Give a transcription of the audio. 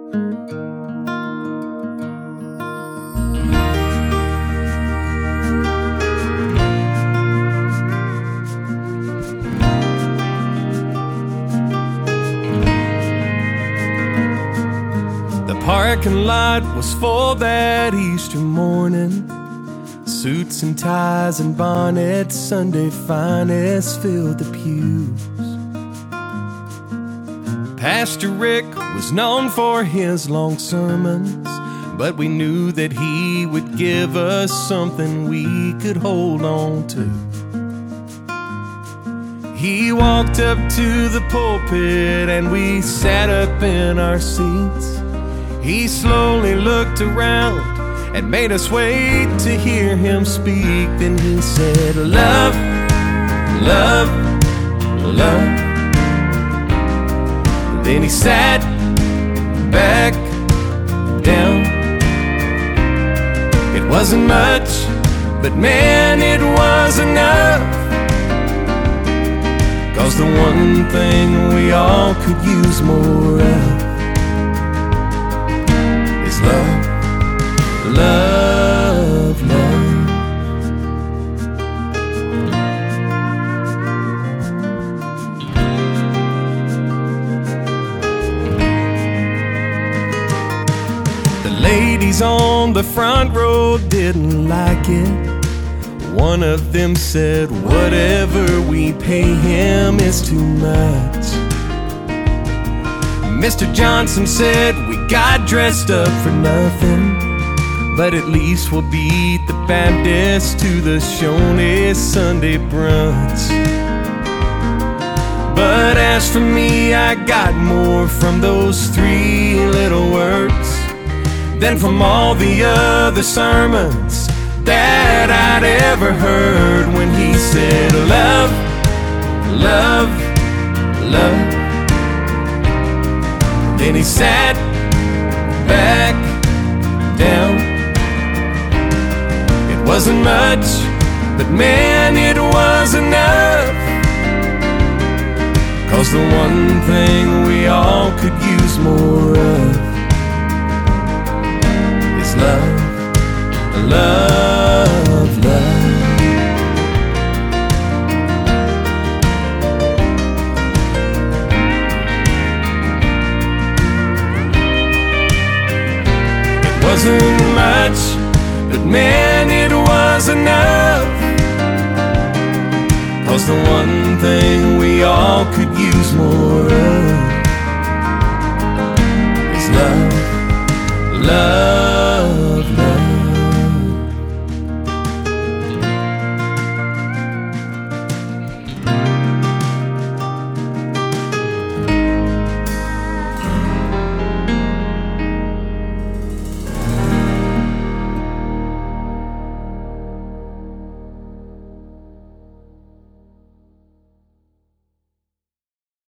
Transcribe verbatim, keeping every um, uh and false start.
Parking lot was full that Easter morning. Suits and ties and bonnets, Sunday finest filled the pews. Pastor Rick was known for his long sermons, but we knew that he would give us something we could hold on to. He walked up to the pulpit and we sat up in our seats. He slowly looked around and made us wait to hear him speak. Then he said, love, love, love. Then he sat back down. It wasn't much, but man, it was enough. 'Cause the one thing we all could use more of is love, love, love. The ladies on the front row didn't like it. One of them said, whatever we pay him is too much. Mister Johnson said, we got dressed up for nothing, but at least we'll beat the Baptists to the Shoney's Sunday brunch. But as for me, I got more from those three little words than from all the other sermons that I'd ever heard. When he said, love, love, love. Then he sat back down. It wasn't much, but man, it was enough. 'Cause the one thing we all could use more of is love, love, love. Wasn't much, but man, it was enough. 'Cause the one thing we all could use